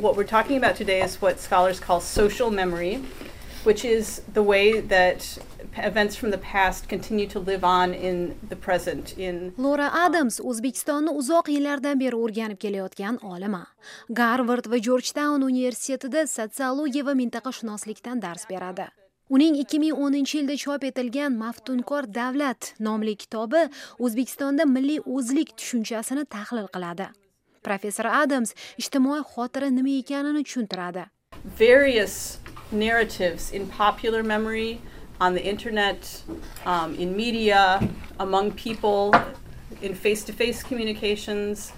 what we're talking about today is what scholars call social memory, which is the way that events from the past continue to live on in the present. Laura Adams O'zbekistonni uzoq yillardan beri o'rganib kelayotgan olima. Garvard va Georgetown universitetida sotsiologiya va mintaqashunoslikdan dars beradi. Uning 2010-yilda chop etilgan Maftunkor davlat nomli kitobi O'zbekistonda milliy o'zlik tushunchasini tahlil qiladi. Professor Adams ijtimoiy xotira nima ekanini tushuntiradi. Various narratives in popular memory, on the internet, in media, among people, in face-to-face communications,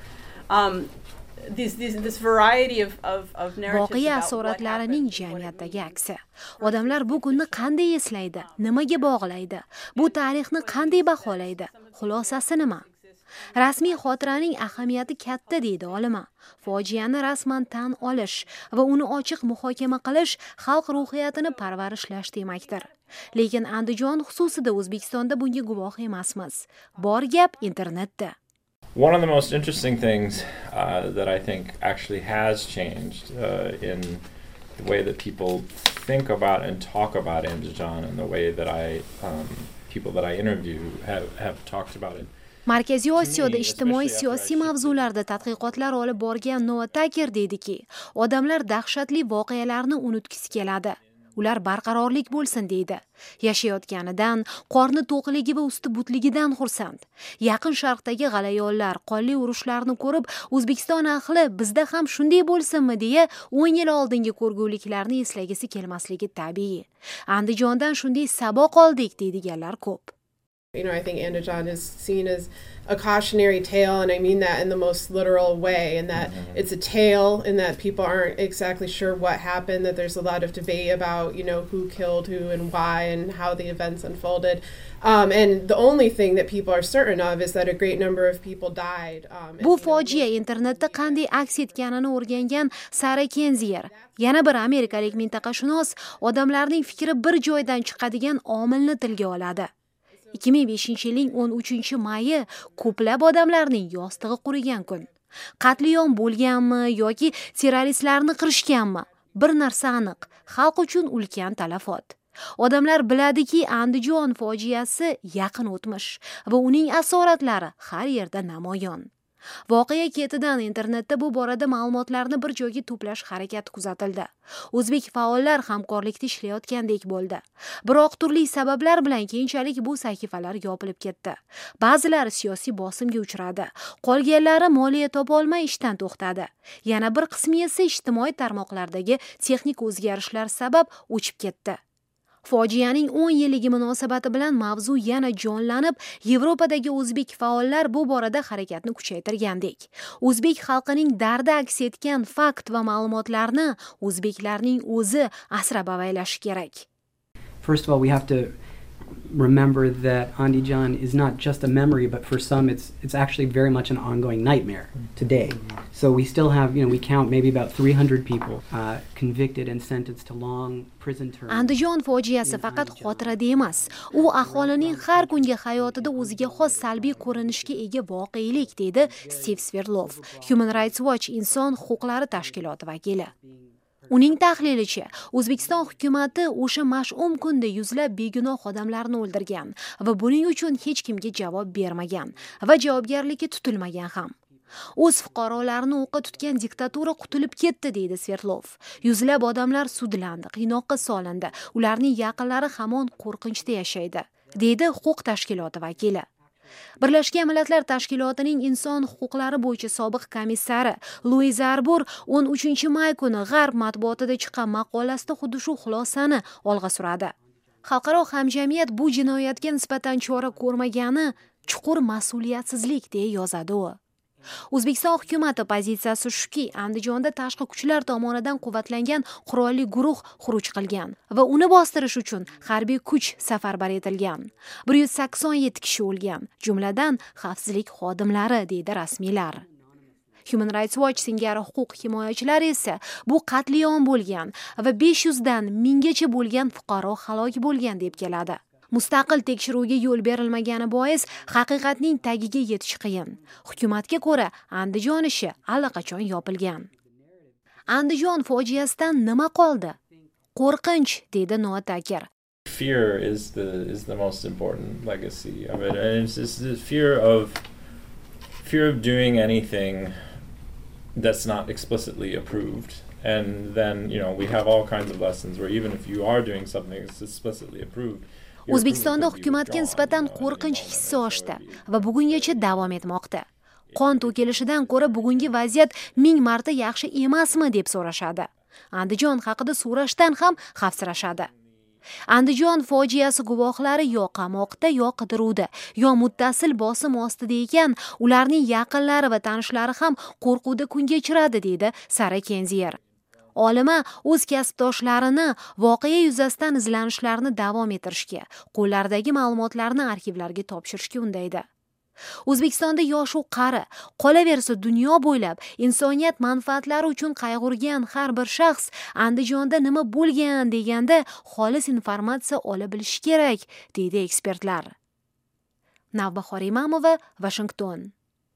this variety of narratives Voqea about what asoratlarining jamiyatdagi aksi. Odamlar bu kunni qanday eslaydi, nimaga bog'laydi, bu tarixni qanday baholaydi, xulosasi nima? Rasmiy xotiraning ahamiyati katta deydi olima. Fojiani rasman tan olish va uni ochiq muhokama qilish xalq ruhiyatini parvarishlash demakdir. Lekin Andijon xususida O'zbekistonda bunga guvoh emasmiz. Bor gap internetda. One of the most interesting things that I think actually has changed in the way that people think about and talk about Andijan and the way that people that I interview have talked about it. Markaziy Osiyoda ijtimoiy siyosiy mavzularda tadqiqotlar olib borgan Noah Tucker deydiki, odamlar dahshatli voqealarni unutgisi keladi. Ular barqarorlik bo'lsin deydi. Yashayotganidan, qorni to'qligi va usti butligidan xursand. Yaqin Sharqdagi g'alayonlar, qonli urushlarni ko'rib, O'zbekiston ahli bizda ham shunday bo'lsinmi deya 10 yil oldingi ko'rguliklarni eslagisi kelmasligi tabiiy. Andijondan shunday saboq oldik deydiganlar ko'p. You know, I think Andijan is seen as a cautionary tale, and I mean that in the most literal way, and that it's a tale, and that people aren't exactly sure what happened, that there's a lot of debate about, you know, who killed who and why and how the events unfolded. And the only thing that people are certain of is that a great number of people died. Bu fojia internetda qanday aks etganini o'rgangan Sara Kenzier, yana bir amerikalik mintaqashunos, odamlarning fikri bir joydan chiqadigan omilni tilga oladi. 2005-yilning 13-mayi ko'plab odamlarning yostig'i qurigan kun. Qatliam bo'lganmi yoki terroristlarni qirishganmi? Bir narsa aniq, xalq uchun ulkan talafot. Odamlar biladiki, Andijon fojiasi yaqin o'tmish va uning asoratlari har yerda namoyon. Voqea ketidan internetda bu borada ma'lumotlarni bir joyga to'plash harakati kuzatildi. O'zbek faollar hamkorlikda ishlayotgandek bo'ldi. Biroq turli sabablar bilan keyinchalik bu sahifalar yopilib ketdi. Ba'zilari siyosiy bosimga uchradi. Qolganlari moliya topa olmay ishdan to'xtadi. Yana bir qismi esa ijtimoiy tarmoqlardagi texnik o'zgarishlar sabab o'chib ketdi. Fojianing 10 yilligi munosabati bilan mavzu yana jonlanib, Yevropadagi o'zbek faollar bu borada harakatni kuchaytirgandek. O'zbek xalqining dardi aks etgan fakt va ma'lumotlarni o'zbeklarning o'zi asrab avaylashi kerak. First of all, we have to remember that Andijan is not just a memory, but for some it's actually very much an ongoing nightmare today. So we still have, we count maybe about 300 people convicted and sentenced to long prison terms. Andijon fojiasi faqat xotirada emas, u aholining har kungi hayotida o'ziga xos salbiy ko'rinishga ega voqelik, deydi Steve Sverlov, Human Rights Watch inson huquqlari tashkiloti vakili. Uning tahlilicha, O'zbekiston hukumatı o'sha mash'um kunda yuzlab begunoh odamlarni o'ldirgan va buning uchun hech kimga javob bermagan va javobgarlikka tutilmagan ham. O'z fuqarolarini o'qqa tutgan diktatura qutulib ketdi, deydi Sverlov. Yuzlab odamlar sudlandi, qiynoqqa solindi, ularning yaqinlari hamon qo'rqinchda yashaydi, deydi huquq tashkiloti vakili. Birlashgan Millatlar Tashkilotining inson huquqlari bo'yicha sobiq komissari Louis Arbour 13-may kuni G'arb matbuotida chiqqan maqolasida xuddi shu xulosani olg'a suradi. Xalqaro hamjamiyat bu jinoyatga nisbatan chora ko'rmagani chuqur mas'uliyatsizlik deya yozadi u. O'zbekiston hukumati pozitsiyasi shuki, Andijonda tashqi kuchlar tomonidan quvvatlangan qurolli guruh xuruj qilgan va uni bostirish uchun harbiy kuch safarbar etilgan. 187 kishi o'lgan, jumladan xavfsizlik xodimlari, deydi rasmiylar. Human Rights Watch singari huquq himoyachilari esa bu qatliam bo'lgan va 500 dan 1000 gacha bo'lgan fuqaro halok bo'lgan deb keladi. Mustaqil tekshiruvga yo'l berilmagani bois haqiqatning tagiga yetish qiyin. Hukumatga ko'ra, Andijon ishi allaqachon yopilgan. Andijon fojiasidan nima qoldi? Qo'rqinch, dedi Noat Akir. Fear is the most important legacy of it, and it's the fear of doing anything that's not explicitly approved. And then, we have all kinds of lessons where even if you are doing something that's explicitly approved, O'zbekistonda hukumatga nisbatan qo'rqinch hissi oshdi va bugungacha davom etmoqda. Qon to'kilishidan ko'ra bugungi vaziyat 1000 marta yaxshi emasmi deb so'rashadi. Andijon haqida so'rashdan ham xavfsirashadi. Andijon fojiasi guvohlari yo qamoqda, yo qidiruvda, yo muttasil bosim ostida ekan, ularning yaqinlari va tanishlari ham qo'rquvda kun kechiradi, deydi Sara Kenzier. Olima o'z kasbdoshlarini voqea yuzasidan izlanishlarini davom ettirishga, qo'llaridagi ma'lumotlarni arxivlarga topshirishga undaydi. O'zbekistonda yosh u qari, qolaversa dunyo bo'ylab insoniyat manfaatlari uchun qayg'urgan har bir shaxs Andijonda nima bo'lgan deganda xolis informatsiya ola bilishi kerak, deydi ekspertlar. Navbahor Imamova, Washington.